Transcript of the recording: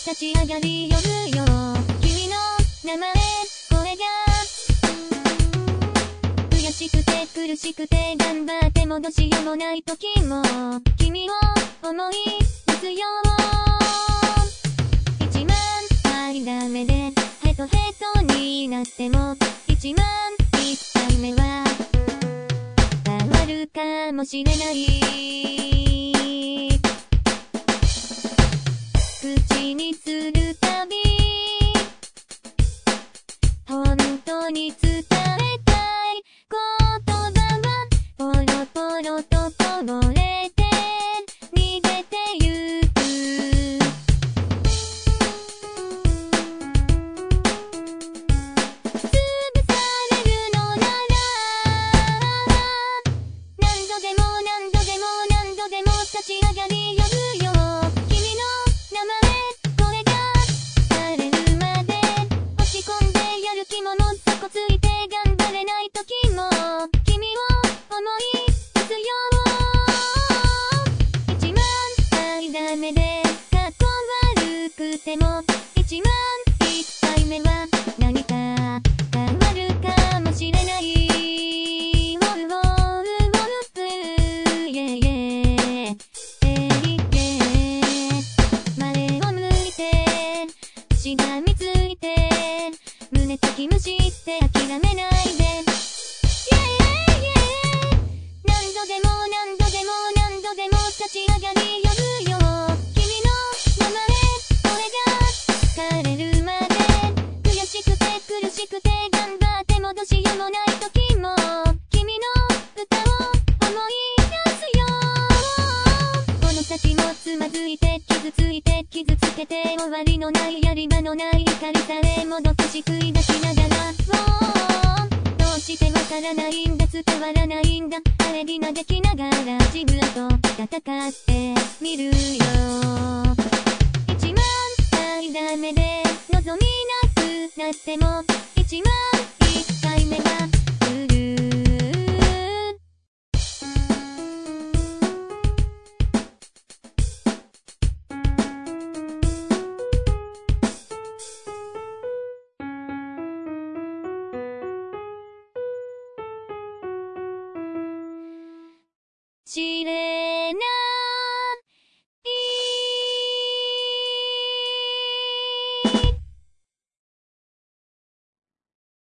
立ち上がり呼ぶよ君の名前これが悔しくて苦しくて頑張ってもどうしようもない時も君を思い出すよ一万回ダメでヘトヘトになっても一万一回目は変わるかもしれない口にするたび本当に伝えたい言葉はポロポロとこぼれて逃げてゆく潰されるのなら何度でも何度でも何度でも立ち上がり呼ぶよ君の名前これが枯れるまで落ち込んでやる気ももっとこついて頑張れない時も君を思い出すよ一万回ダメでかっこ悪くても一万一回目は何か変わるかもしれない前を向いてしがみついて胸かきむしって諦めないで何度でも何度でも何度でも立ち上がり呼ぶよ君の名前これが枯れるまで悔しくて苦しくて頑張ってもどうしようもない時も君の歌を思い出すよこの先もつまずいて傷ついて傷つけて終わりのないやり場のない怒りさえもどって救い出しながらどうしてわからないんだ伝わらないんだあれぎなできながら自分と戦ってみるよ一万回ダメで望みなくなっても一万一回目が来る知れ